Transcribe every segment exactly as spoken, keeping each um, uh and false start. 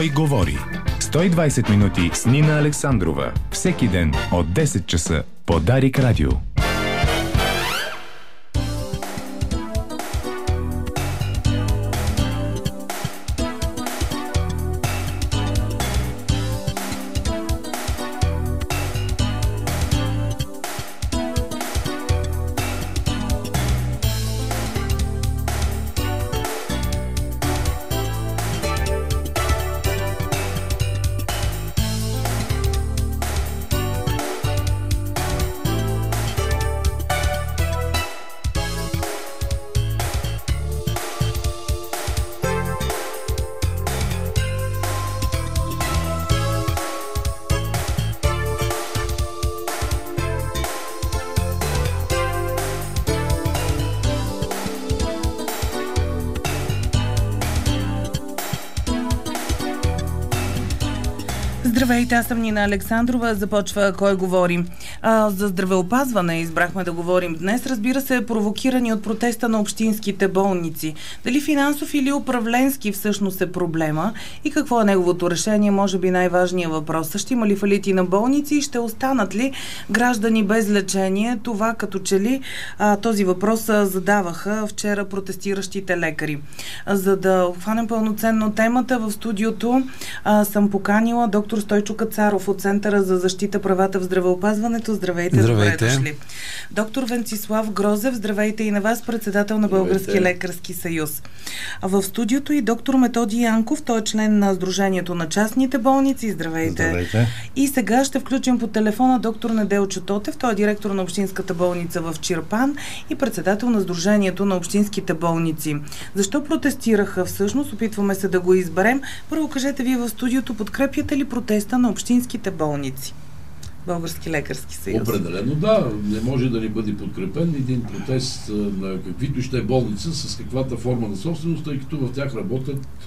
Кой говори? сто и двайсет минути с Нина Александрова. Всеки ден от десет часа по Дарик Радио. Здравейте, аз съм Нина Александрова. Започва Кой говори. А, за здравеопазване избрахме да говорим днес. Разбира се, провокирани от протеста на общинските болници. Дали финансов или управленски всъщност е проблема и какво е неговото решение, може би най-важният въпрос. Ще има ли фалити на болници и ще останат ли граждани без лечение? Това като че ли а, този въпрос а, задаваха вчера протестиращите лекари. А, за да обхванем пълноценно темата, в студиото а, съм поканила доктор Стойчо Кацаров от Центъра за защита правата в здравеопазването. Здравейте, Здравейте. добре дошли. Доктор Венцислав Грозев, здравейте и на вас, председател на Български лекарски съюз. А в студиото и доктор Методи Янков, той е член на Сдружението на частните болници. Здравейте. Здравейте. И сега ще включим по телефона доктор Неделчо Тотев, той е директор на Общинската болница в Чирпан и председател на Сдружението на общинските болници. Защо протестираха всъщност? Опитваме се да го изберем. Първо кажете, вие в студиото подкрепяте ли протеста на общинските болници? Български лекарски съюз. Определено да, не може да ни бъде подкрепен един протест на каквито ще е болница, с каквата форма на собственост, тъй като в тях работят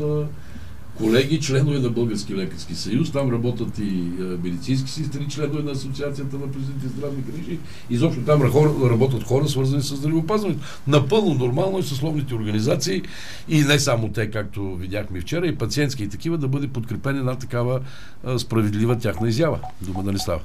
колеги, членове на Български лекарски съюз, там работят и медицински сестри, членове на Асоциацията на президентите здравни грижи. Изобщо там работят хора, свързани с здравеопазването. Напълно нормално е съсловните организации и не само те, както видяхме вчера, и пациентски и такива, да бъде подкрепена една такава а, справедлива тяхна изява. Дума да не става.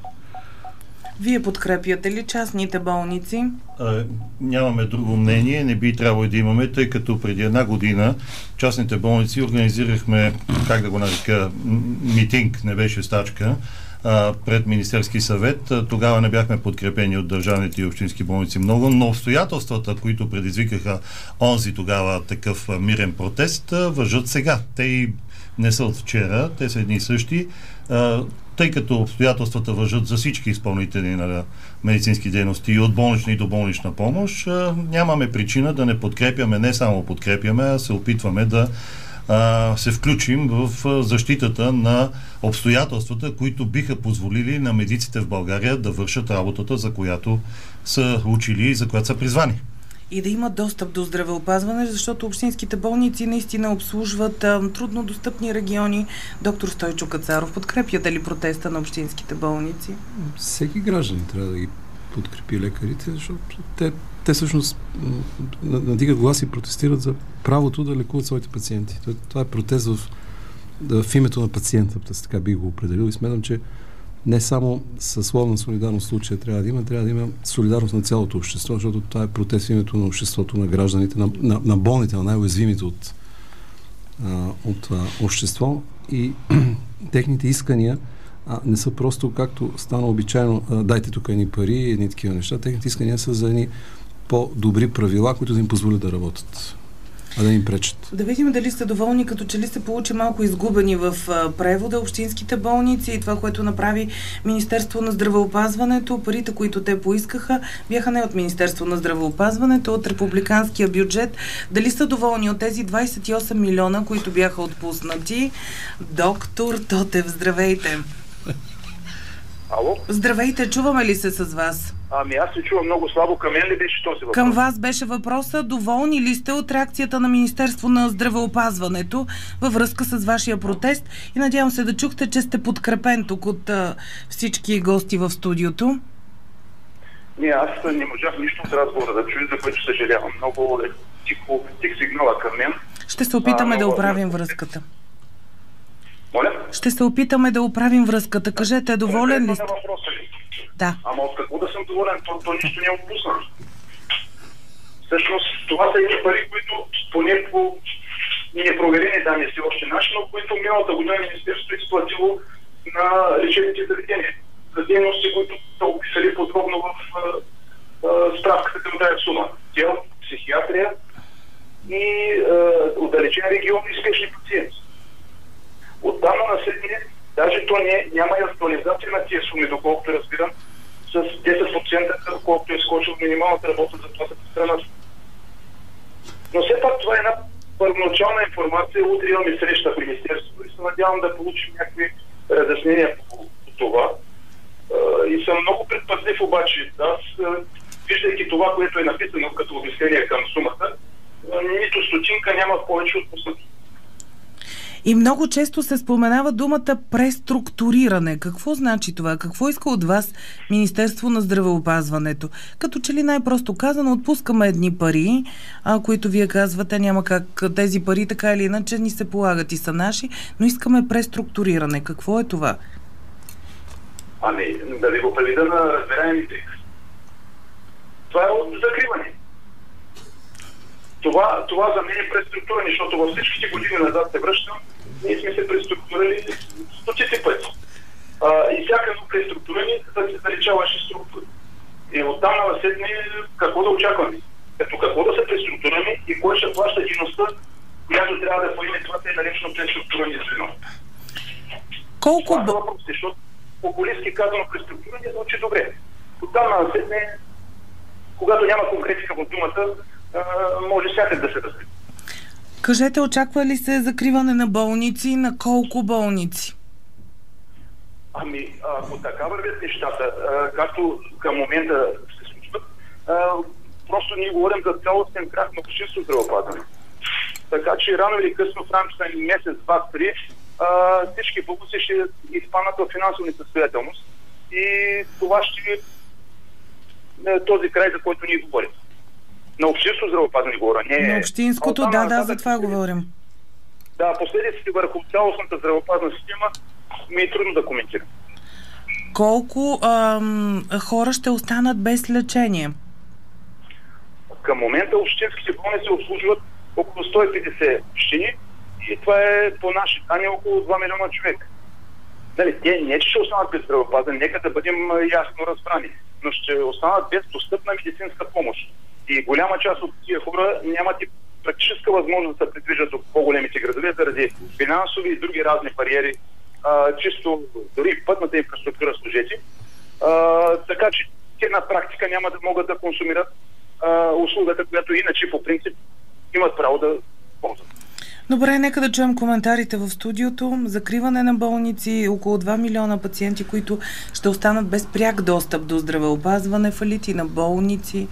Вие подкрепяте ли частните болници? А, нямаме друго мнение, не би трябвало да имаме, тъй като преди една година частните болници организирахме, как да го нарека, митинг, не беше стачка, а, пред Министерски съвет. Тогава не бяхме подкрепени от държавните и общински болници много, но обстоятелствата, които предизвикаха онзи тогава такъв мирен протест, важат сега. Те и не са от вчера, те са едни и същи. А, тъй като обстоятелствата важат за всички изпълнители на медицински дейности и от болнична и до болнична помощ, а, нямаме причина да не подкрепяме, не само подкрепяме, а се опитваме да а, се включим в а, защитата на обстоятелствата, които биха позволили на медиците в България да вършат работата, за която са учили и за която са призвани. И да имат достъп до здравеопазване, защото общинските болници наистина обслужват а, трудно достъпни региони. Доктор Стойчо Кацаров, подкрепяте ли протеста на общинските болници? Всеки гражданин трябва да ги подкрепи лекарите, защото те, те всъщност надигат глас и протестират за правото да лекуват своите пациенти. Това е протест в, в името на пациента, така би го определил и смятам, че не само съсловна солидарност в случая трябва да има, трябва да има солидарност на цялото общество, защото това е протест в името на обществото, на гражданите, на, на, на болните, на най-уязвимите от, а, от а, общество и техните искания а, не са просто, както стана обичайно, а, дайте тук едни пари, едни такива неща. Техните искания са за едни по-добри правила, които да им позволят да работят, а да им пречат. Да видим дали сте доволни, като че ли се получи малко изгубени в а, превода общинските болници и това, което направи Министерство на здравеопазването. Парите, които те поискаха, бяха не от Министерство на здравеопазването, от републиканския бюджет. Дали са доволни от тези двайсет и осем милиона, които бяха отпуснати? Доктор Тотев, здравейте! Ало? Здравейте, чуваме ли се с вас? Ами аз се чувам много слабо. Към мен ли беше този въпрос? Към вас беше въпроса. Доволни ли сте от реакцията на Министерство на здравеопазването във връзка с вашия протест? И надявам се да чухте, че сте подкрепен тук от а, всички гости в студиото. Не, аз не можах нищо от разговора да чуя, за което съжалявам. Много е тихо, тих сигнала към мен. Ще се опитаме а, да много... оправим връзката. Моля? Ще се опитаме да оправим връзката. Кажете, доволен ли сте? Да. Ама от какво да съм доволен? То, то нищо не е отпуснато. Всъщност, това са едни пари, които поне по непроверени данни си още наши, но които миналата година Министерството е изплатило на лечебните заведения. За дейности, които са описали подробно в а, а, справката към тази сума. Тел, психиатрия и а, отдалечен регион и спешни пациенти. Отдавна на седмине, даже то не, няма и актуализация на тия суми, доколкото разбирам, с десет процента, колкото е скочил минималната работа за това в страната. Но все пак това е една първоначална информация. Утре имаме среща в Министерството и се надявам да получим някакви разяснения по, по това. И съм много предпазлив обаче. Аз, виждайки това, което е написано като обяснение към сумата, нито стотинка няма повече от посъдно. И много често се споменава думата преструктуриране. Какво значи това? Какво иска от вас Министерство на здравеопазването? Като че ли най-просто казано, отпускаме едни пари, а, които вие казвате, няма как тези пари така или иначе ни се полагат и са наши, но искаме преструктуриране. Какво е това? Ами, да ви го преведа на разбираеми текст. Това е от закриване. Това, това за мен е преструктуриране, защото във всичките години назад се връщам, ние сме се преструктурали стотици пъти. А, и всяка едно преструктуриране да се заличаваше структура. И оттам на седне какво да очакваме? Като какво да се преструктурираме и кой ще плаща дейността, която трябва да поеме това е наречено преструктуриране звено. Колко... Това е въпрос, защото популистски казано преструктуриране звучи добре. Оттам на седне, когато няма конкретика в думата, може всякак да се развива. Кажете, очаква ли се закриване на болници? На колко болници? Ами, ако така вървят нещата, както към момента се случват, просто ние говорим за цялостен крах на общинското здравеопазване. Така че рано или късно в рамките на месец, два, три, всички болници ще изпаднат в финансова несъстоятелност и това ще е този край, за който ние говорим. На общинското здравеопазване говоря. Не, на общинското, да, да, за това говорим. Да, последиците върху цялостната здравеопазна система ми е трудно да коментирам. Колко ам, хора ще останат без лечение? Към момента общинските болници обслужват около сто и петдесет общини и това е по наши данни около два милиона човека. Дали, те не че ще останат без здравеопазване, нека да бъдем ясно разбрани, но ще останат без достъпна медицинска помощ. И голяма част от тия хора нямат и практическа възможност да се придвижат до по-големите градове заради финансови и други разни бариери, а, чисто дори пътната инфраструктура служети. А, така че те на практика няма да могат да консумират а, услугата, която иначе по принцип имат право да ползват. Добре, нека да чуем коментарите в студиото. Закриване на болници, около два милиона пациенти, които ще останат без пряк достъп до здравеопазване, фалити на болници.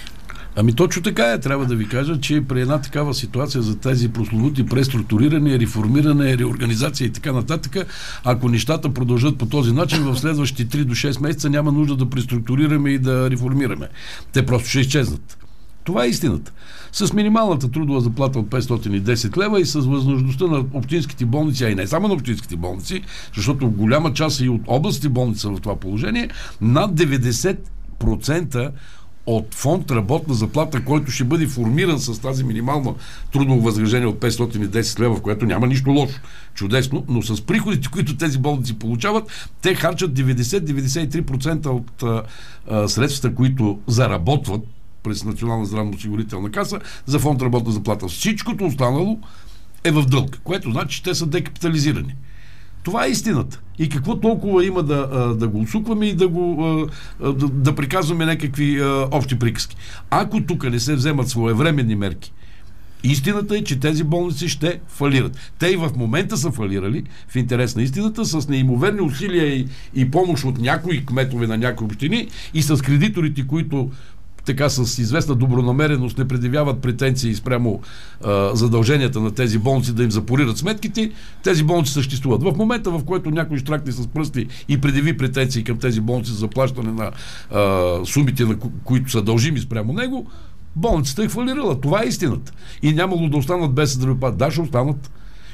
Ами точно така е. Трябва да ви кажа, че при една такава ситуация за тези прословути преструктуриране, реформиране, реорганизация и така нататък, ако нещата продължат по този начин, в следващите три до шест месеца няма нужда да преструктурираме и да реформираме. Те просто ще изчезнат. Това е истината. С минималната трудова заплата от петстотин и десет лева и с възможността на общинските болници, а и не само на общинските болници, защото голяма част и от областните болници в това положение, над деветдесет процента от фонд работна заплата, който ще бъде формиран с тази минимална трудово възнаграждение от петстотин и десет лева, в което няма нищо лошо, чудесно, но с приходите, които тези болници получават, те харчат деветдесет до деветдесет и три процента от а, а, средствата, които заработват през Национална здравноосигурителна каса за фонд работна заплата. Всичкото останало е в дълг, което значи, че те са декапитализирани. Това е истината. И какво толкова има да, да го усукваме и да го да, да приказваме някакви общи приказки. Ако тук не се вземат своевременни мерки, истината е, че тези болници ще фалират. Те и в момента са фалирали, в интерес на истината, с неимоверни усилия и, и помощ от някои кметове на някои общини и с кредиторите, които така с известна добронамереност не предявяват претенции спрямо а, задълженията на тези болници да им запорират сметките, тези болници съществуват. В момента, в който някой штракне с пръсти и предяви претенции към тези болници за плащане на а, сумите, на ко- които са дължими спрямо него, болницата е фалирала. Това е истината. И нямало да останат без здравеопазване. Да, ще останат.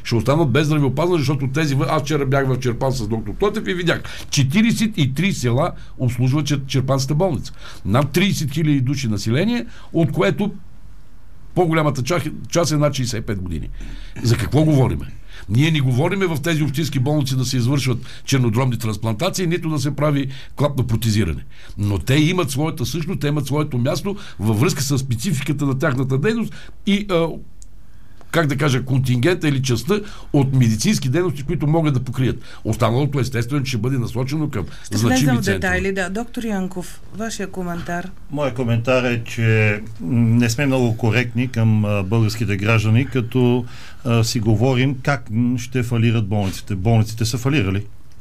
ще останат без здравеопазване, защото тези... Аз вчера бях в Чирпан с доктор Тотев и видях. четирийсет и три села обслужва Чирпанската болница. Над трийсет хиляди души население, от което по-голямата част е над шейсет и пет години. За какво говориме? Ние не говориме в тези общински болници да се извършват чернодробни трансплантации, нито да се прави клапно протезиране. Но те имат своята същност, те имат своето място във връзка с спецификата на тяхната дейност и а, как да кажа, контингента или частта от медицински дейности, които могат да покрият. Останалото естествено ще бъде насочено към ще значими влезем в центрове. детайли, да. Доктор Янков, вашия коментар. Моя коментар е, че не сме много коректни към а, българските граждани, като а, си говорим как ще фалират болниците. Болниците са фалирали.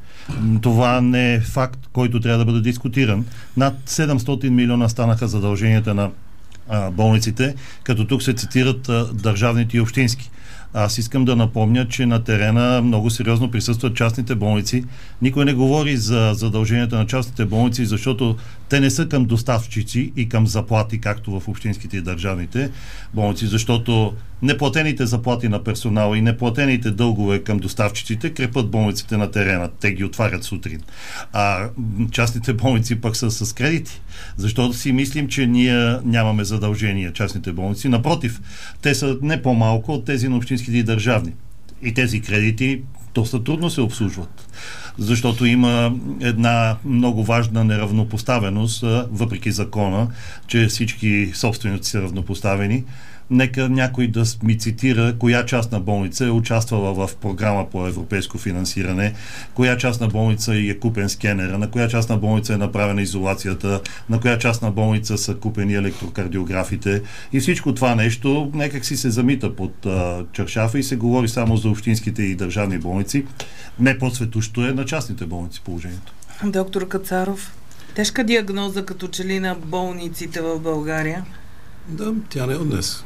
Това не е факт, който трябва да бъде дискутиран. Над седемстотин милиона станаха задълженията на а, болниците, като тук се цитират а, държавните и общински. Аз искам да напомня, че на терена много сериозно присъстват частните болници. Никой не говори за задълженията на частните болници, защото те не са към доставчици и към заплати, както в общинските и държавните болници, защото неплатените заплати на персонала и неплатените дългове към доставчиците крепат болниците на терена. Те ги отварят сутрин. А частните болници пък са с кредити. Защото си мислим, че ние нямаме задължения, частните болници. Напротив, те са не по-малко от тези на общинските и държавни. И тези кредити доста трудно се обслужват. Защото има една много важна неравнопоставеност, въпреки закона, че всички собственици са равнопоставени. Нека някой да ми цитира коя частна болница е участвала в програма по европейско финансиране, коя частна болница е купен скенера, на коя частна болница е направена изолацията, на коя частна болница са купени електрокардиографите и всичко това нещо някак си се замита под а, чаршафа и се говори само за общинските и държавни болници. Не по-светощо е на частните болници положението. Доктор Кацаров, тежка диагноза като че ли на болниците в България? Да, тя не е от днес.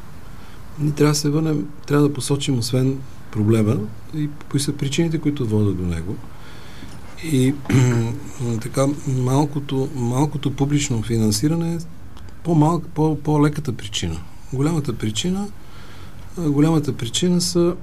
Ние трябва да се върнем, трябва да посочим освен проблема и кои са причините, които водят до него. И така, малкото, малкото публично финансиране е по-малка, по, по-леката причина. Голямата причина голямата причина са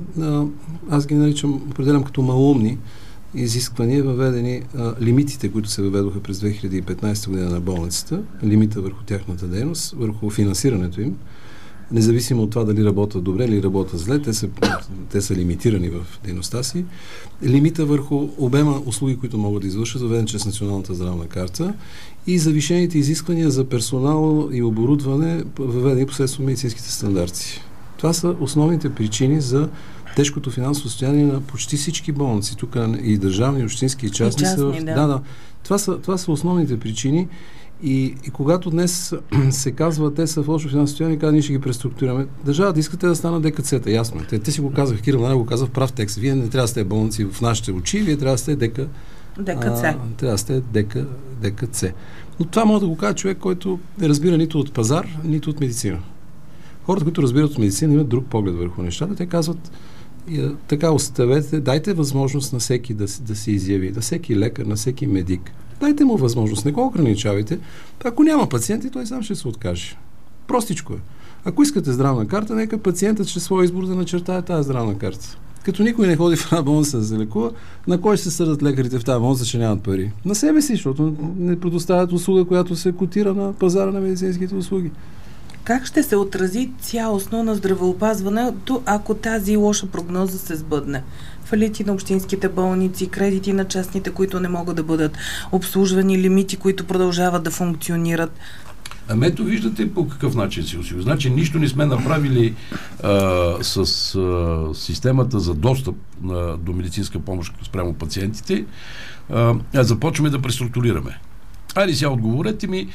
аз ги наричам, определям като малумни изисквания, въведени а, лимитите, които се въведоха през две хиляди и петнадесета година на болницата, лимита върху тяхната дейност, върху финансирането им, независимо от това дали работят добре или работят зле, те са, те са лимитирани в дейността си. Лимита върху обема услуги, които могат да извършат, въведен чрез Националната здравна карта и завишените изисквания за персонал и оборудване, въведени посредством медицинските стандарти. Това са основните причини за тежкото финансово състояние на почти всички болници. Тук и държавни, и общински, и частни. И частни, са, да. да, да. Това са, това са основните причини. И, и когато днес се казва, те са в лошо финансово състояние, казва, ние ще ги преструктурираме. Държавата искате да станат ДКЦ-та, ясно е. Те, те си го казаха, Кирил Ананиев го каза в прав текст. Вие не трябва да сте болници в нашите очи, вие трябва да сте ДК... ДКЦ. А, трябва да сте ДК, ДКЦ. Но това може да го каже човек, който не разбира нито от пазар, нито от медицина. Хората, които разбират от медицина, имат друг поглед върху нещата. Те казват, така оставете, дайте възможност на всеки да, да се изяви, на всеки лекар, на всеки медик. Дайте му възможност, не го ограничавайте. Ако няма пациенти, той сам ще се откаже. Простичко е. Ако искате здравна карта, нека пациентът чрез своя избор да начертае тази здравна карта. Като никой не ходи в една болница да се лекува, на кой ще се съдят лекарите в тази болница, че нямат пари? На себе си, защото не предоставят услуга, която се котира на пазара на медицинските услуги. Как ще се отрази цялостно на здравеопазването, ако тази лоша прогноза се сбъдне? Фалити на общинските болници, кредити на частните, които не могат да бъдат обслужвани, лимити, които продължават да функционират. Ами ето виждате по какъв начин си усилва. Значи нищо не сме направили а, с а, системата за достъп а, до медицинска помощ спрямо пациентите. А, а започваме да преструктурираме. Айде сега отговорете ми,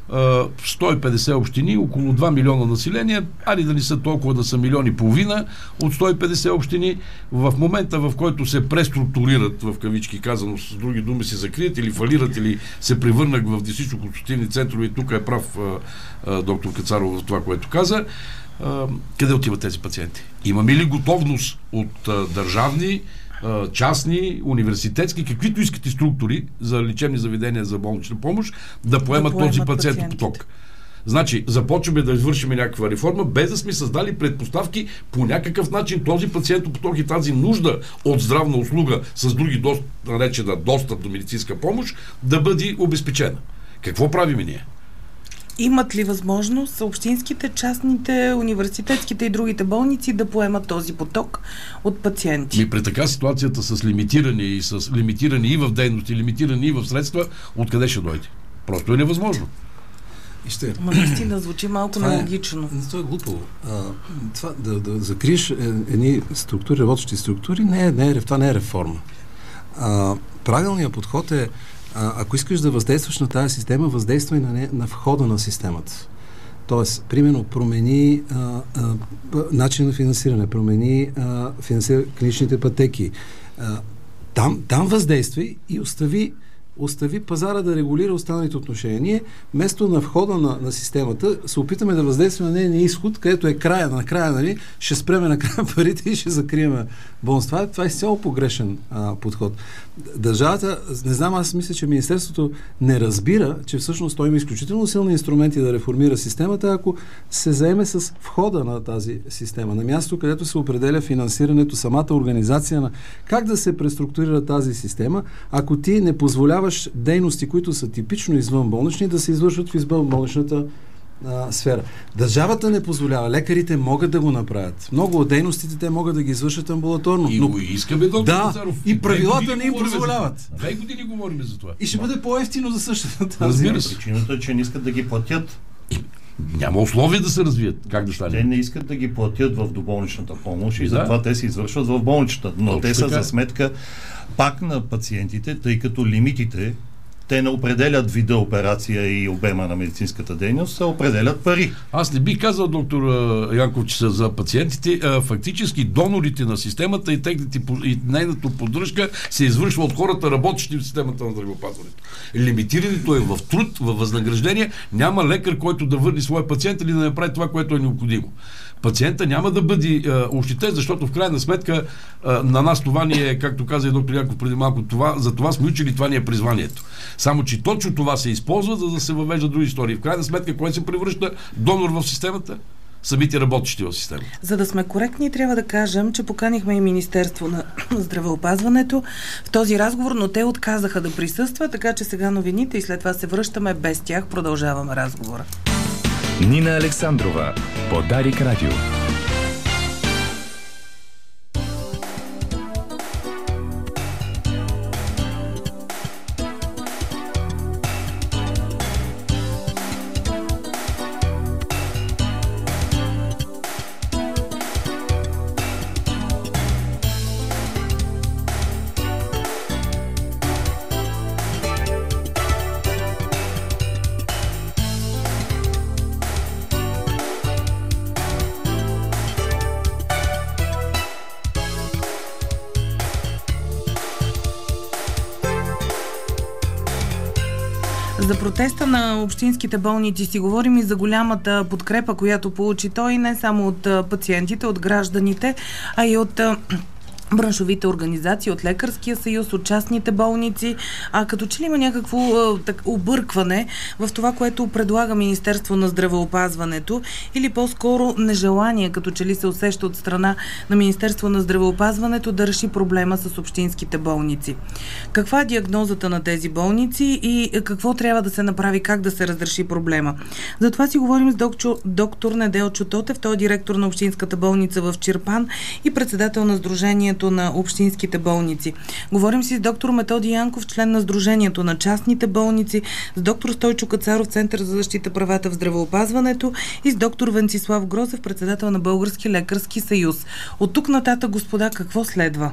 сто и петдесет общини, около два милиона население, али да не са толкова, да са милион и половина от сто и петдесет общини, в момента, в който се преструктурират, в кавички казано, с други думи се закрият или фалират, или се превърнат в диагностично-консултативни центрове, и тук е прав а, а, доктор Кацаров в това, което каза, а, къде отиват тези пациенти? Имаме ли готовност от а, държавни, частни, университетски, каквито искате структури за лечебни заведения за болнична помощ, да поемат, да поемат този пациентопоток. Значи, започваме да извършим някаква реформа, без да сме създали предпоставки по някакъв начин този пациентопоток и тази нужда от здравна услуга с други дост, наречена достъп до медицинска помощ да бъде обезпечена. Какво правим ние? Имат ли възможност общинските, частните, университетските и другите болници да поемат този поток от пациенти? И при така ситуацията с лимитирани и с лимитирани и в дейности, лимитирани и в средства, откъде ще дойде? Просто е невъзможно. И ще... Ма наистина звучи малко това нелогично. Е, това е глупаво. А, това, да, да закриеш едни структури, работещи структури, не е, не е, това не е реформа. А, правилният подход е, а, ако искаш да въздействаш на тази система, въздействай на, не, на входа на системата. Тоест, примерно, промени а, а, начин на финансиране, промени а, финансира, клиничните пътеки. А, там, там въздействай и остави остави пазара да регулира останалите отношения. Ние, вместо на входа на, на системата, се опитаме да въздействаме на нейния изход, където е края, на края, нали, ще спреме на края парите и ще закрием болност. Това, това е изцяло погрешен а, подход. Държавата, не знам, аз мисля, че Министерството не разбира, че всъщност той има изключително силни инструменти да реформира системата, ако се заеме с входа на тази система, на място, където се определя финансирането, самата организация на как да се преструктурира тази система, ако ти не позволяваш дейности, които са типично извънболнични, да се извършват в извънболничната а, сфера. Държавата не позволява. Лекарите могат да го направят. Много от дейностите те могат да ги извършат амбулаторно. И но... го искаме, доктор да, Кацаров. и правилата не им позволяват. Две години говорим за това. И ще бъде по-евтино за същата тази. Разбира се. Причината е, че не искат да ги платят. Няма условия да се развият. Как да стане? Те не искат да ги платят в доболничната помощ и да. затова те се извършват в болничната. Но Точно те са така. за сметка пак на пациентите, тъй като лимитите те не определят вида операция и обема на медицинската дейност, а определят пари. Аз не бих казал, доктор Янков, че са за пациентите. А, фактически донорите на системата и, техните, и нейната поддръжка се извършва от хората, работещи в системата на здравеопазването. Лимитирането е в труд, във възнаграждение. Няма лекар, който да върне своя пациент или да направи това, което е необходимо. Пациента няма да бъде ощетен, защото в крайна сметка а, на нас това ни е, както каза и доктор Янков преди малко, това, за това сме учили, това ни е призванието. Само, че точно това се използва, за да се въвежда други истории. В крайна сметка, кой се превръща донор в системата? Самите работещи в системата. За да сме коректни, трябва да кажем, че поканихме и Министерство на здравеопазването в този разговор, но те отказаха да присъстват, така че сега новините и след това се връщаме без тях. Продължаваме разговора. Нина Александрова по Дарик Радио. За протеста на общинските болници си говорим и за голямата подкрепа, която получи той не само от пациентите, от гражданите, а и от браншовите организации, от Лекарския съюз, от частните болници, а като че ли има някакво а, так, объркване в това, което предлага Министерство на здравеопазването, или по-скоро нежелание, като че ли се усеща от страна на Министерство на здравеопазването да реши проблема с общинските болници. Каква е диагнозата на тези болници и какво трябва да се направи, как да се разреши проблема? Затова си говорим с доктор, доктор Неделчо Тотев, той е директор на Общинската болница в Чирпан и председател на Сдружението на общинските болници. Говорим си с доктор Методи Янков, член на Сдружението на частните болници, с доктор Стойчо Кацаров, Център за защита правата в здравеопазването и с доктор Венцислав Грозев, председател на Български лекарски съюз. От тук нататък, господа, какво следва?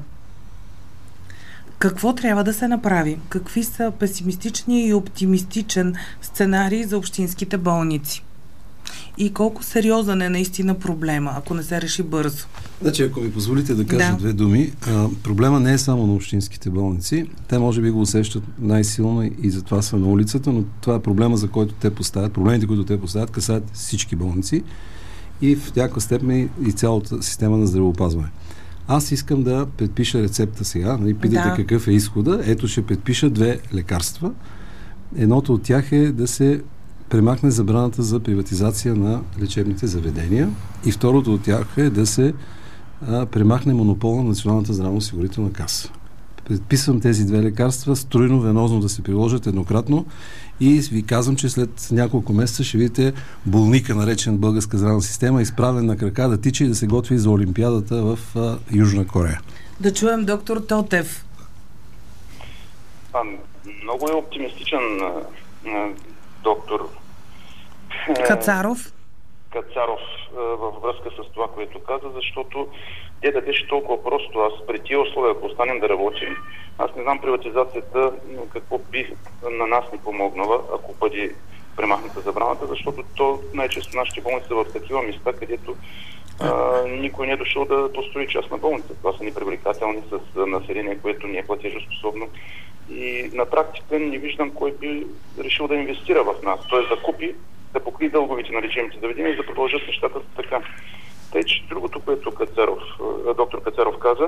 Какво трябва да се направи? Какви са песимистични и оптимистичен сценарий за общинските болници? И колко сериозен е наистина проблема, ако не се реши бързо? Значи, ако ми позволите да кажа да. две думи, а, проблема не е само на общинските болници. Те може би го усещат най-силно и затова са на улицата, но това е проблема, за който те поставят. Проблемите, които те поставят, касаят всички болници и в някаква степен и цялата система на здравеопазване. Аз искам да предпиша рецепта сега. Нали, питате да. какъв е изхода. Ето ще предпиша две лекарства. Едното от тях е да се премахне забраната за приватизация на лечебните заведения и второто от тях е да се а, премахне монопола на Националната здравноосигурителна каса. Предписвам тези две лекарства струйно, венозно да се приложат еднократно и ви казвам, че след няколко месеца ще видите болника, наречен българска здравна система, изправен на крака да тича и да се готви за Олимпиадата в а, Южна Корея. Да чуем доктор Тотев. А, много е оптимистичен а, а, доктор Кацаров. Кацаров а, във връзка с това, което каза, защото те да беше толкова просто. Аз при тия условия, ако останем да работим, аз не знам приватизацията какво би на нас ни помогнала, ако бъде премахната забраната, защото то най-често нашите болници са в такива места, където а, никой не е дошъл да построи частна болница. Това са непривлекателни с население, което не е платежоспособно. И на практика не виждам кой би решил да инвестира в нас, т.е. да купи, да покри дълговите на лечебните заведения и да продължат нещата така. Тъй, че другото, което Кацаров, доктор Кацаров каза,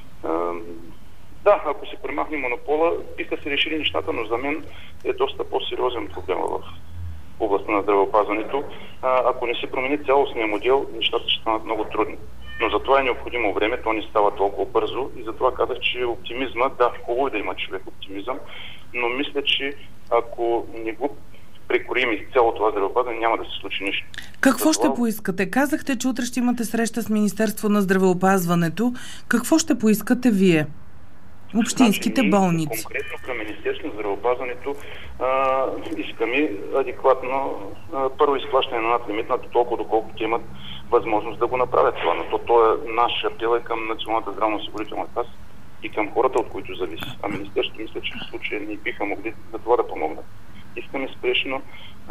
да, ако се премахне монопола, биха се решили нещата, но за мен е доста по-сериозен проблем в областта на здравеопазването. Ако не се промени цялостния модел, нещата ще станат много трудни. Но за това е необходимо време, то не става толкова бързо и затова казах, че оптимизма, да, хубаво е да има човек оптимизъм, но мисля, че ако не го прекорим из цяло това здравеопазване, няма да се случи нищо. Какво ще поискате? Казахте, че утре ще имате среща с Министерство на здравеопазването. Какво ще поискате вие? Общинските значи, болници. Конкретно към Министерство на здравеопазването а, искаме адекватно а, първо изплащане на надлимитната, толкова доколкото имат възможност да го направят това. Но то, то е наш апел е към Националната здравноосигурителна каса и към хората, от които зависи. А Министерството мисля, че в случая не биха могли за това да помогнат. Искаме спешно а,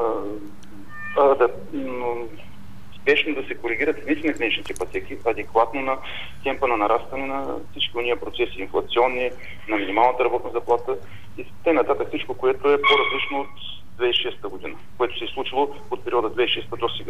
а, да, спешно да се коригират цените на клиничните пътеки, адекватно на темпа на нарастване на всички уния процеси, инфлационни, на минималната работна заплата и т.н. всичко, което е по-различно от две хиляди и шеста година, което се е случило от периода две хиляди и шеста до сега.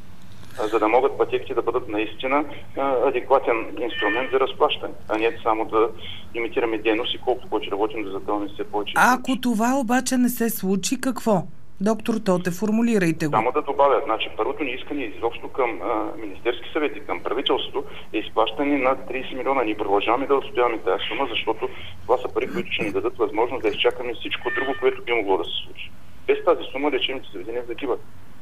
За да могат пътеките да бъдат наистина адекватен инструмент за разплащане, а не само да имитираме дейност и колкото повече работим да запълним все повече. Ако това обаче не се случи, какво? Доктор Тоте, формулирайте го. Само да добавя, значи първото ни искане изобщо към а, Министерски съвет и към правителството е изплащане на трийсет милиона. Ние продължаваме да отстояваме тази сума, защото това са пари, които ще ни дадат възможност да изчакаме всичко друго, което би могло да се случи. Без тази сума лечебните заведения загиват.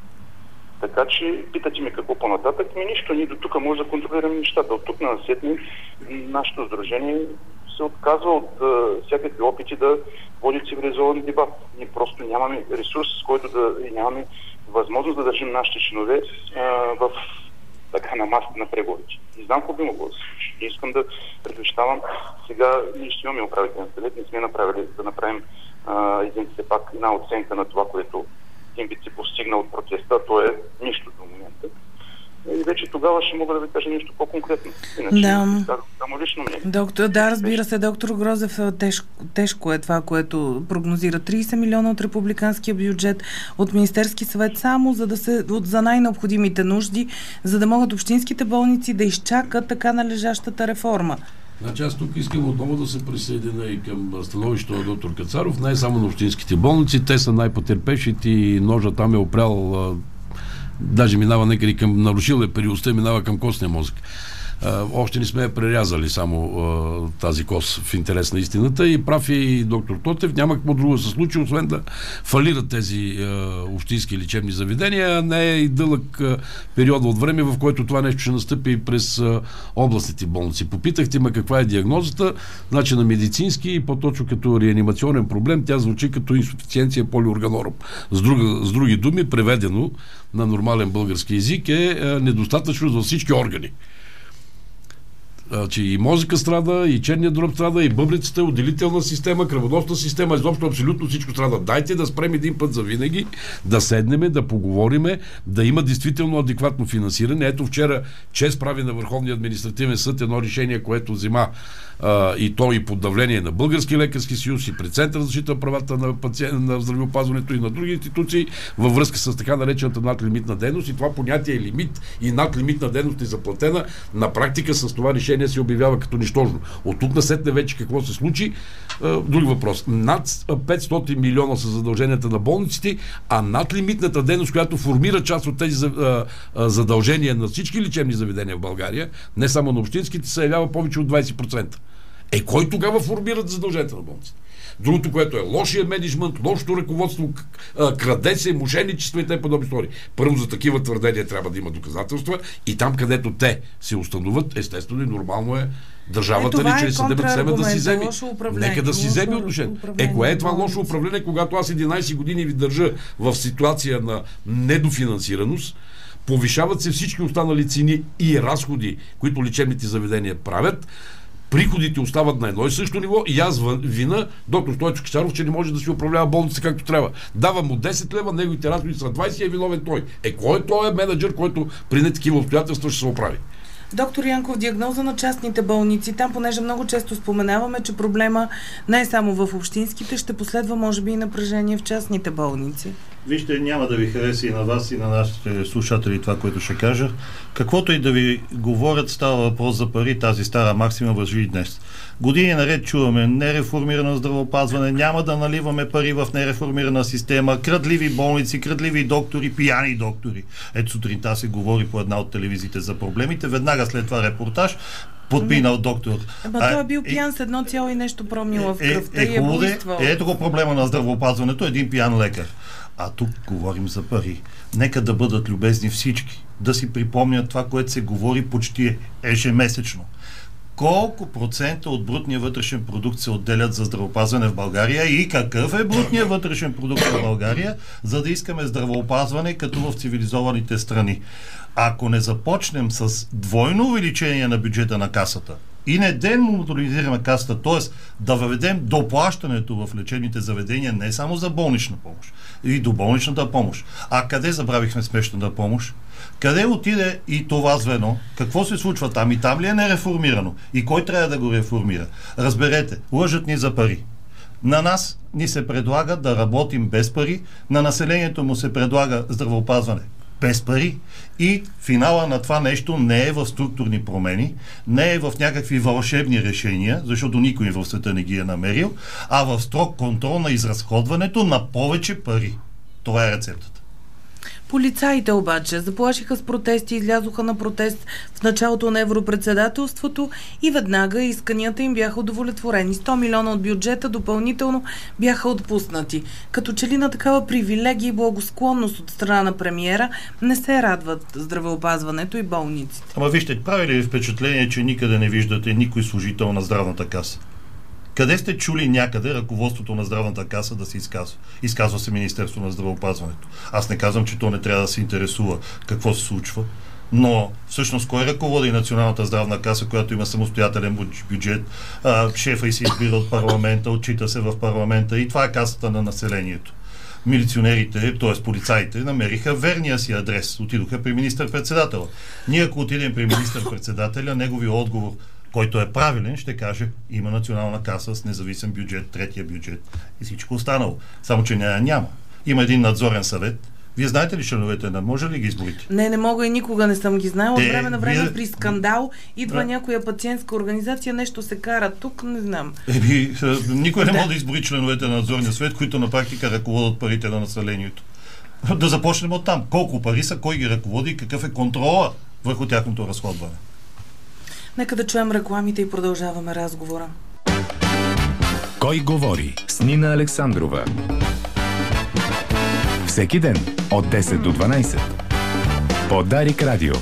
Така че питате ме какво по-нататък, ми нищо, ние до тук може да контролираме нещата. От тук на насетне нашето сдружение се отказва от uh, всякакви опити да води цивилизован дебат. Ние просто нямаме ресурс, с който да и нямаме възможност да държим нашите членове uh, в така на масата на преговорите. Не знам какво би могло да се случи. Не искам да предвещавам. Сега ние ще имаме управителен съвет, не сме направили да направим uh, един все пак една оценка на това, което им би се постигнал от протеста, то е нищо до момента. И вече тогава ще мога да ви кажа нещо по-конкретно. Иначе, да. само лично мнение. Доктор, да, разбира се, доктор Грозев, тежко, тежко е това, което прогнозира трийсет милиона от републиканския бюджет, от Министерски съвет, само за да се, за най-необходимите нужди, за да могат общинските болници да изчакат така належащата реформа. Значи аз тук искам отново да се присъединя и към становището на доктор Кацаров, не само на общинските болници, те са най-потерпевшите и ножа там е опрял, а, даже минава некъде към, нарушил е периодността, минава към костния мозък. А, още не сме я прерязали само а, тази кост в интерес на истината и прав е и доктор Тотев, няма какво друго да се случи, освен да фалират тези а, общински лечебни заведения. Не е и дълъг а, период от време, в който това нещо ще настъпи през а, областните болници. Попитахте ме каква е диагнозата, значи на медицински и по-точно като реанимационен проблем, тя звучи като инсуфициенция полиорганорум. С, друга, с други думи, преведено на нормален български език е а, недостатъчност във всички органи. Че и мозъка страда, и черния дроб страда, и бъбрицата, отделителна система, кръвоносна система, изобщо абсолютно всичко страда. Дайте да спрем един път за винаги, да седнеме, да поговориме, да има действително адекватно финансиране. Ето вчера ЧЕЗ прави на Върховния административен съд едно решение, което взима а, и то и под давление на Български лекарски съюз, и пред Център за защита правата на, пациент, на здравеопазването и на други институции във връзка с така наречената надлимитна дейност. И това понятие лимит и надлимитна дейност е заплатена на практика с това решение лечение се обявява като нищожно. От тук насетне вече какво се случи, друг въпрос. Над петстотин милиона са задълженията на болниците, а над лимитната дейност, която формира част от тези задължения на всички лечебни заведения в България, не само на общинските, се явява повече от двайсет процента. Е, кой тогава формират задълженията на болниците? Другото, което е лошия менеджмент, лошото ръководство, краде се, мошенничество и те подобни истории. Първо, за такива твърдения трябва да има доказателства и там, където те се установят, естествено и нормално е държавата е, ли, чрез съдебната система да си вземе. Нека да си вземе отношение. Е, кое е това лошо управление, когато аз единайсет години ви държа в ситуация на недофинансираност, повишават се всички останали цени и разходи, които лечебните заведения правят, приходите остават на едно и също ниво и аз вина доктор Стойчо Кичаров, че не може да си управлява болница както трябва. Дава му десет лева, неговите разходи са двайсет и е виновен той. Е, кой е този менеджер, който при не такива обстоятелства ще се оправи? Доктор Янков, диагноза на частните болници. Там, понеже много често споменаваме, че проблема не е само в общинските, ще последва, може би, и напрежение в частните болници. Вижте, няма да ви хареса и на вас, и на нашите слушатели това, което ще кажа. Каквото и да ви говорят, става въпрос за пари, тази стара максима важи и днес. Години наред чуваме нереформирано здравеопазване, няма да наливаме пари в нереформирана система, крадливи болници, крадливи доктори, пияни доктори. Ето сутринта се говори по една от телевизиите за проблемите, веднага след това репортаж подпинал доктор. Ама той е бил пиян с едно цяло и нещо промнила в кръвта е, е, е, и е буйствал. Е, ето го проблема на здравеопазването, един пиян лекар. А тук говорим за пари. Нека да бъдат любезни всички, да си припомнят това, което се говори почти ежемесечно. Колко процента от брутния вътрешен продукт се отделят за здравеопазване в България и какъв е брутният вътрешен продукт в България, за да искаме здравеопазване като в цивилизованите страни. Ако не започнем с двойно увеличение на бюджета на касата и не денно модулизираме касата, т.е. да въведем доплащането в лечебните заведения не само за болнична помощ, и до болничната помощ. А къде забравихме спешната помощ? Къде отиде и това звено? Какво се случва там? И там ли е нереформирано? И кой трябва да го реформира? Разберете, лъжат ни за пари. На нас ни се предлага да работим без пари, на населението му се предлага здравеопазване без пари и финала на това нещо не е в структурни промени, не е в някакви вълшебни решения, защото никой в света не ги е намерил, а в строг контрол на изразходването на повече пари. Това е рецептата. Полицаите обаче заплашиха с протести, излязоха на протест в началото на европредседателството и веднага исканията им бяха удовлетворени. сто милиона от бюджета допълнително бяха отпуснати. Като че ли на такава привилегия и благосклонност от страна на премиера не се радват здравеопазването и болниците. Ама вижте, прави ли ви впечатление, че никъде не виждате никой служител на здравната каса? Къде сте чули някъде ръководството на здравната каса да се изказва? Изказва се Министерство на здравеопазването. Аз не казвам, че то не трябва да се интересува какво се случва, но всъщност кой ръководи Националната здравна каса, която има самостоятелен бюджет, а, шефа и се избира от парламента, отчита се в парламента и това е касата на населението. Милиционерите, т.е. полицаите, намериха верния си адрес. Отидоха при министър-председателя. Ние ако отидем при министър-председателя, неговия отговор, който е правилен, ще каже, има национална каса с независим бюджет, третия бюджет и всичко останало. Само, че няма. няма. Има един надзорен съвет. Вие знаете ли членовете на? Може ли ги изборите? Не, не мога и никога не съм ги знаела. От време на време вие... при скандал идва да. някоя пациентска организация, нещо се кара тук, не знам. Еби, никой не може да избори членовете на надзорния съвет, които на практика ръководят парите на населението. Да започнем от там. Колко пари са, кой ги ръководи и какъв е контрола върху тяхното разходване. Нека да чуем рекламите и продължаваме разговора. Кой говори с Нина Александрова? Всеки ден от десет до дванайсет. По Дарик Радио.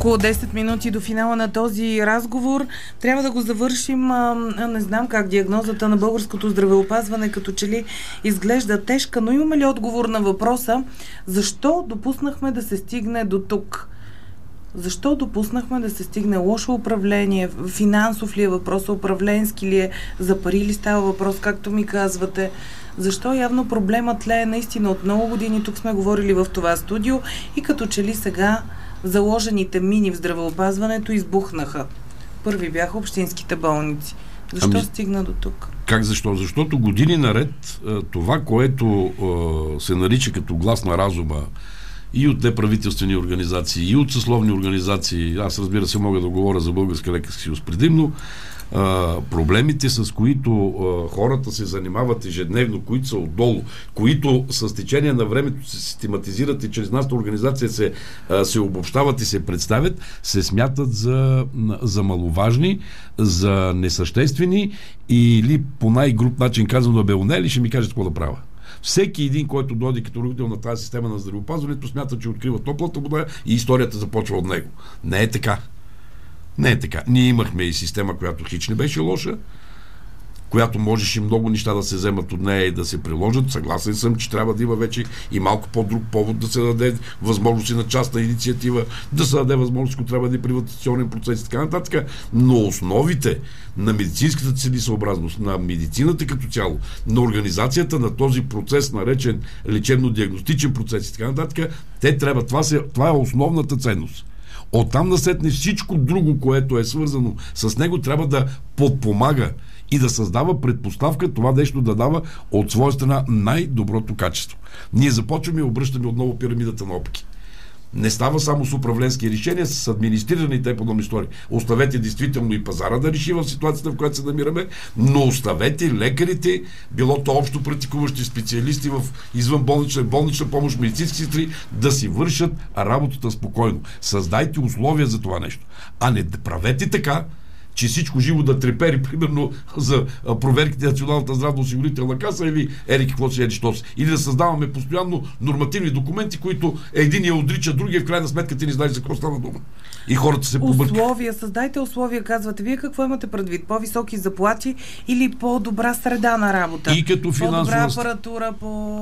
Около десет минути до финала на този разговор. Трябва да го завършим. А, не знам как диагнозата на българското здравеопазване като че ли изглежда тежка, но имаме ли отговор на въпроса защо допуснахме да се стигне до тук? Защо допуснахме да се стигне лошо управление? Финансов ли е въпрос, управленски ли е, за пари ли става въпрос, както ми казвате? Защо явно проблемът лее наистина от много години? Тук сме говорили в това студио и като че ли сега заложените мини в здравеопазването избухнаха. Първи бяха общинските болници. Защо ами, стигна до тук? Как защо? Защото години наред това, което се нарича като глас на разума и от неправителствени организации, и от съсловни организации, аз разбира се мога да говоря за Българска лекарски съюз предимно, Uh, проблемите, с които uh, хората се занимават ежедневно, които са отдолу, които с течение на времето се систематизират и чрез нашата организация се, uh, се обобщават и се представят, се смятат за, за маловажни, за несъществени или по най-груб начин казано беонели, ще ми кажат какво да правя. Всеки един, който дойде като ръководител на тази система на здравеопазването, смята, че открива топлата вода и историята започва от него. Не е така. Не е така. Ние имахме и система, която хич не беше лоша, която можеше много неща да се вземат от нея и да се приложат. Съгласен съм, че трябва да има вече и малко по-друг повод да се даде възможности на частна инициатива, да се даде възможност, ако трябва да е приватизационен процес и така нататък. Но основите на медицинската целесъобразност, на медицината като цяло, на организацията на този процес, наречен лечебно-диагностичен процес и така нататък, те трябва. Това, се, това е основната ценност. Оттам насетне всичко друго, което е свързано с него, трябва да подпомага и да създава предпоставка това нещо да дава от своя страна най-доброто качество. Ние започваме и обръщаме отново пирамидата на опки. Не става само с управленски решения, с администриране и те подобни истории. Оставете действително и пазара да реши в ситуацията, в която се намираме, но оставете лекарите, било то общо практикуващи специалисти в извънболнична болнична помощ, медицински сестри, да си вършат работата спокойно. Създайте условия за това нещо. А не правете така, че всичко живо да трепери, примерно, за проверките на Националната здравноосигурителна каса или ери какво си, ери що си. Или да създаваме постоянно нормативни документи, които единия отрича другия, в крайна сметка ти не знаеш за какво става дума. И хората се побъркат. Условия, създайте условия, казвате. Вие какво имате предвид? По-високи заплати или по-добра среда на работа? И като финансова... По-добра апаратура, по...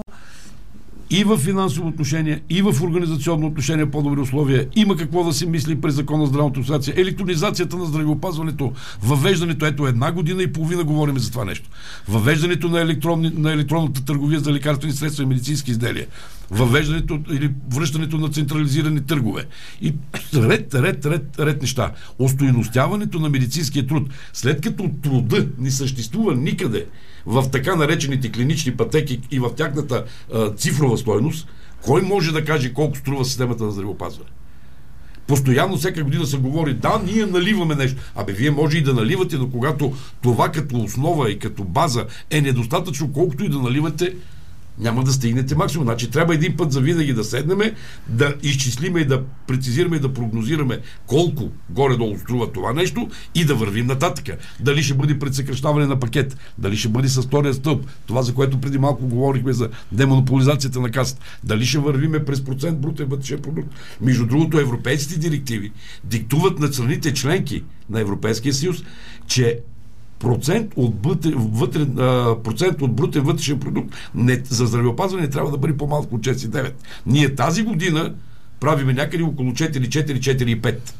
И в финансово отношение, и в организационно отношение по-добри условия. Има какво да се мисли през закона за здравната асоциация. Електронизацията на здравеопазването, въвеждането, ето една година и половина говорим за това нещо. Въвеждането на, електронни, на електронната търговия за лекарствени средства и медицински изделия. Въвеждането или връщането на централизирани търгове. И ред, ред, ред, ред неща. Остойностяването на медицинския труд. След като труда не съществува никъде в така наречените клинични пътеки и в тяхната а, цифрова стойност, кой може да каже колко струва системата на здравеопазване? Постоянно всяка година се говори, да, ние наливаме нещо. Абе, вие може и да наливате, но когато това като основа и като база е недостатъчно, колкото и да наливате, няма да стигнете максимум. Значи трябва един път за винаги да седнеме, да изчислиме и да прецизираме и да прогнозираме колко горе-долу струва това нещо и да вървим нататък. Дали ще бъде пред съкращаване на пакет, дали ще бъде със втория стълб, това за което преди малко говорихме за демонополизацията на касата, дали ще вървиме през процент брутен вътрешен продукт. Между другото, европейските директиви диктуват на страните членки на Европейския съюз, че Процент от, бътре, вътре, а, процент от брутен вътрешен продукт не, за здравеопазване не трябва да бъде по-малко от шест цяло и девет. Ние тази година правиме някъде около четири, четири, четири и пет.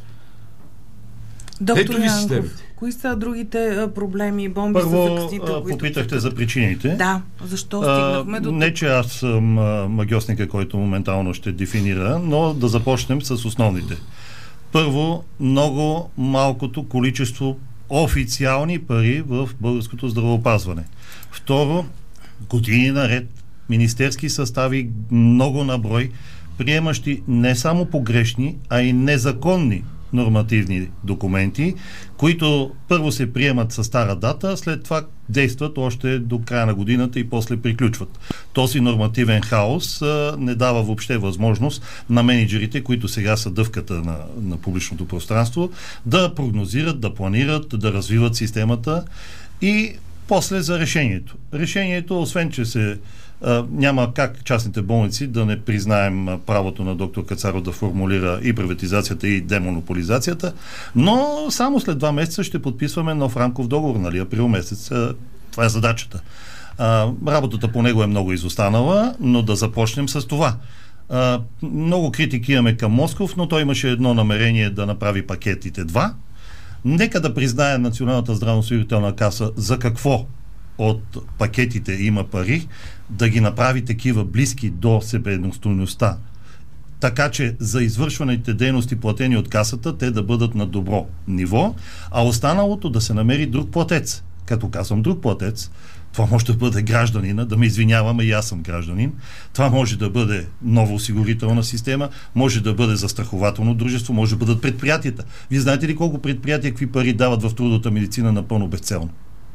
Доктор Янков, кои са другите а, проблеми, бомби Първо, с закъснител, които... попитахте за причините. Да, защо стигнахме а, до... Не, че аз съм а, магьосника, който моментално ще дефинира, но да започнем с основните. Първо, много малкото количество официални пари в българското здравеопазване. Второ, години наред министерски състави много наброй, приемащи не само погрешни, а и незаконни нормативни документи, които първо се приемат със стара дата, след това действат още до края на годината и после приключват. Този нормативен хаос а, не дава въобще възможност на менеджерите, които сега са дъвката на, на публичното пространство, да прогнозират, да планират, да развиват системата и После за решението. Решението, освен че се а, няма как частните болници да не признаем а, правото на доктор Кацаров да формулира и приватизацията, и демонополизацията, но само след два месеца ще подписваме нов рамков договор, нали, април месец. А, това е задачата. А, работата по него е много изостанала, но да започнем с това. А, много критики имаме към Москов, но той имаше едно намерение да направи пакетите два. Нека да признае Националната здравноосигурителна каса за какво от пакетите има пари, да ги направи такива близки до себестойността, така че за извършваните дейности, платени от касата, те да бъдат на добро ниво, а останалото да се намери друг платец. Като казвам друг платец, това може да бъде гражданина, да ме извиняваме, и аз съм гражданин. Това може да бъде нова осигурителна система, може да бъде застрахователно дружество, може да бъдат предприятията. Вие знаете ли колко предприятия какви пари дават в трудовата медицина напълно безцелно?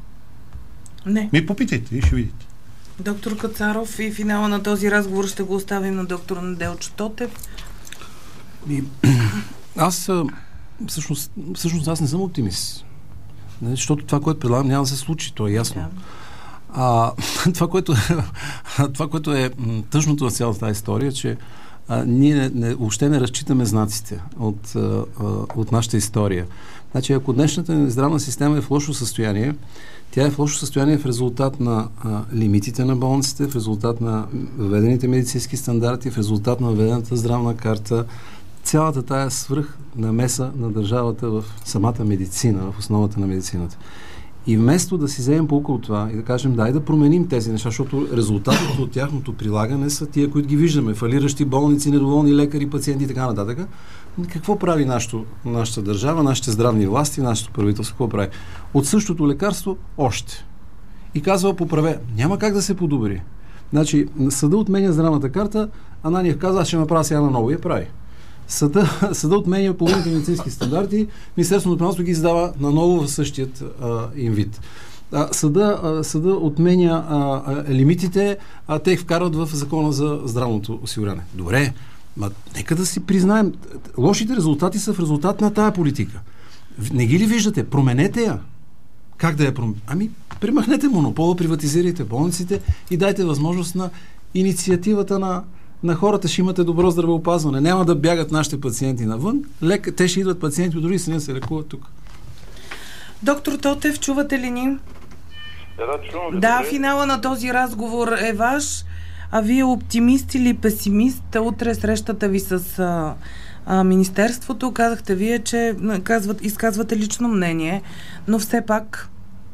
Не. Ми попитайте и ще видите. Доктор Кацаров, и финала на този разговор ще го оставим на доктор Неделчо Тотев. И, аз всъщност, всъщност аз не съм оптимист. Не, защото това, което предлагам, няма да се случи, то е ясно. Да. А, това, което, това, което е тъжното в цялата тази история, че а, ние не, не, въобще не разчитаме знаците от, а, от нашата история. Значи, ако днешната здравна система е в лошо състояние, тя е в лошо състояние в резултат на а, лимитите на болниците, в резултат на въведените медицински стандарти, в резултат на въведената здравна карта, цялата тая свръх намеса на държавата в самата медицина, в основата на медицината. И вместо да си вземем поука от това и да кажем, дай да променим тези неща, защото резултатите от тяхното прилагане са тия, които ги виждаме. Фалиращи болници, недоволни лекари, пациенти и така нататък. Какво прави нашото, нашата държава, нашите здравни власти, нашето правителство? Какво прави? От същото лекарство още. И казва, поправе. Няма как да се подобри. Значи, съда отменя здравната карта, Ананиев казва, аз ще направя сега на ново и я прави. Съда, съда отменя половините медицински стандарти, Министерството на правосъдието ги издава наново в същият а, им вид. А, съда, а, съда отменя а, а, лимитите, а те их вкарват в закона за здравното осигуряване. Добре, ма нека да си признаем, лошите резултати са в резултат на тая политика. Не ги ли виждате? Променете я. Как да я променете? Ами, примахнете монопола, приватизирайте болниците и дайте възможност на инициативата на на хората, ще имате добро здравеопазване. Няма да бягат нашите пациенти навън. Лек, те ще идват пациенти от други страни, се лекуват тук. Доктор Тотев, чувате ли ни? Да, да, чувам. Да, финала на този разговор е ваш. А вие оптимист или песимист? Утре срещата ви с а, а, Министерството. Казахте вие, че казват, изказвате лично мнение, но все пак...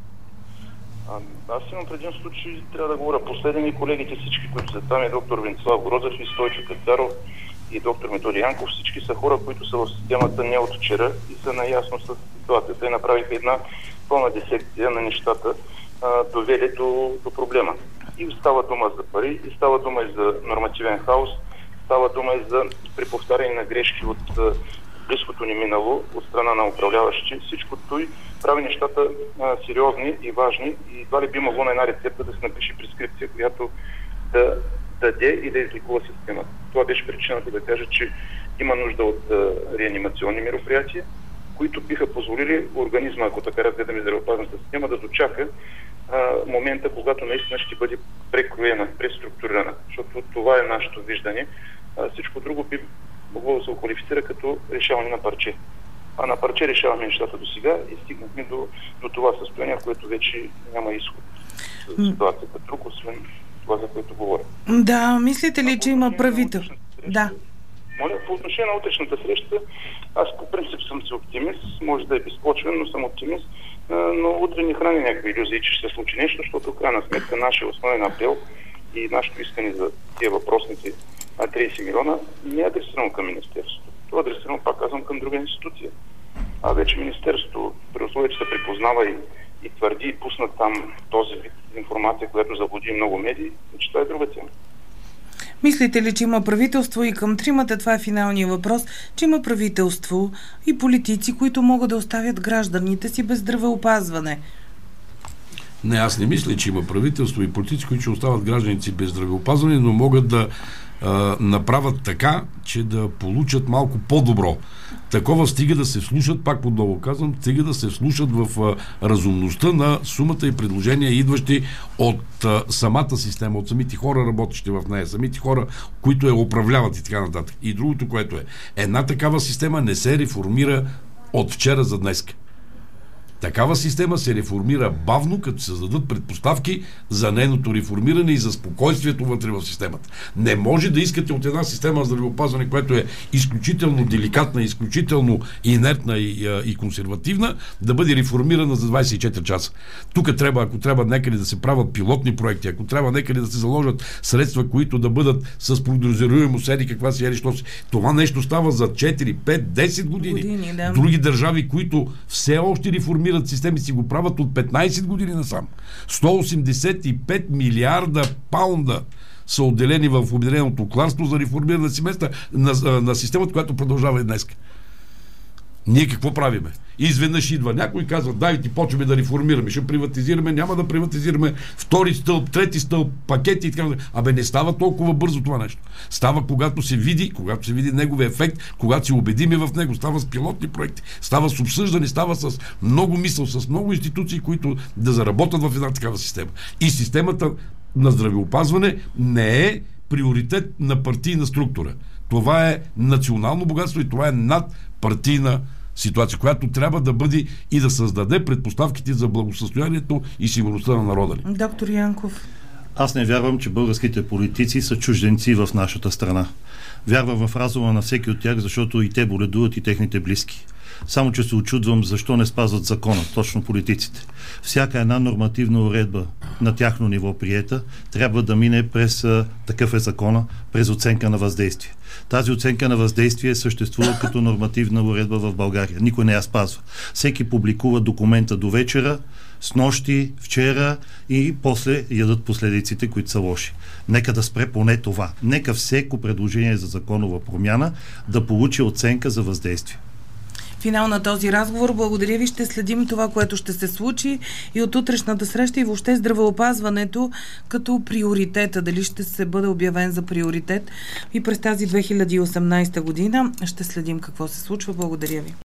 Аз имам предимство, че трябва да говоря последен и колегите всички, които са там, и доктор Венцислав Грозев, и Стойчо Кацаров, и доктор Методи Янков, всички са хора, които са в системата не от вчера и са наясно с ситуацията. Те направиха една пълна дисекция на нещата, а, довели до, до проблема. И става дума за пари, и става дума и за нормативен хаос, става дума и за преповтаряне на грешки от а, близкото ни минало, от страна на управляващи. Всичко той прави нещата а, сериозни и важни и едва ли би могло на една рецепта да се напише прескрипция, която да даде и да излекува системата. Това беше причината да кажа, че има нужда от а, реанимационни мероприятия, които биха позволили организма, ако така разгледаме здравеопазната система, да дочака а, момента, когато наистина ще бъде прекроена, преструктурирана. Защото това е нашето виждане. А, всичко друго би могло да се оквалифицира като решаване на парче. А на парче решаваме нещата до сега и стигнахме до, до това състояние, в което вече няма изход. Ситуацията друг, освен това, за което говоря. Да, мислите ли, че има правител? Да. Моля, по отношение на утрешната среща, аз по принцип съм си оптимист, може да е безпочвен, но съм оптимист, но утре не храни някакви илюзии, че ще се случи нещо, защото в крайна сметка нашия основен апел и нашето искане за тия въпросници на трийсет милиона не е адресирано към Министерството. Това е адресирано, пак казвам, към друга институция. А вече Министерството, при условие, че се припознава и, и твърди и пусна там този вид информация, която заблуди много медии, че това е друга тема. Мислите ли, че има правителство и към тримата, това е финалният въпрос, че има правителство и политици, които могат да оставят гражданите си без здравеопазване? Не, аз не мисля, че има правителство и политици, които ще остават гражданите си без здравеопазване, но могат да а, направят така, че да получат малко по-добро. Такова стига да се слушат, пак отново казвам, стига да се слушат в а, разумността на сумата и предложения, идващи от а, самата система, от самите хора, работещи в нея, самите хора, които я управляват и така нататък. И другото, което е, една такава система не се реформира от вчера за днес. Такава система се реформира бавно, като се създадат предпоставки за нейното реформиране и за спокойствието вътре в системата. Не може да искате от една система за здравеопазване, която е изключително деликатна, изключително инертна и, и консервативна, да бъде реформирана за двайсет и четири часа. Тук трябва, ако трябва някъде да се правят пилотни проекти, ако трябва някъде да се заложат средства, които да бъдат с прогнозируемост, еди каква си, еди, що си. Това нещо става за четири, пет, десет години. години да. Други държави, които все още реформират системи, си го правят от петнайсет години насам. сто осемдесет и пет милиарда паунда са отделени в Обединеното кралство за реформиране семестър на, на системата, която продължава и днес. Ние какво правиме? Изведнъж идва някой и казва, дайте почваме да реформираме, ще приватизираме, няма да приватизираме втори стълб, трети стълб, пакети и така. Абе не става толкова бързо това нещо. Става когато се види, когато се види неговия ефект, когато се убедиме в него, става с пилотни проекти, става с обсъждане, става с много мисъл, с много институции, които да заработят в една такава система. И системата на здравеопазване не е приоритет на партийна структура. Това е национално богатство и това е надпартийна ситуация, която трябва да бъде и да създаде предпоставките за благосъстоянието и сигурността на народа ни. Доктор Янков. Аз не вярвам, че българските политици са чужденци в нашата страна. Вярвам в разума на всеки от тях, защото и те боледуват, и техните близки. Само че се очудвам защо не спазват закона, точно политиците. Всяка една нормативна уредба на тяхно ниво приета трябва да мине през, такъв е закона, през оценка на въздействие. Тази оценка на въздействие съществува като нормативна уредба в България. Никой не я спазва. Всеки публикува документа до вечера, с нощи, вчера и после ядат последиците, които са лоши. Нека да спре поне това. Нека всеко предложение за законова промяна да получи оценка за въздействие. Финал на този разговор. Благодаря ви. Ще следим това, което ще се случи и от утрешната среща и въобще здравеопазването като приоритета. Дали ще се бъде обявен за приоритет и през тази две хиляди и осемнайсета година. Ще следим какво се случва. Благодаря ви.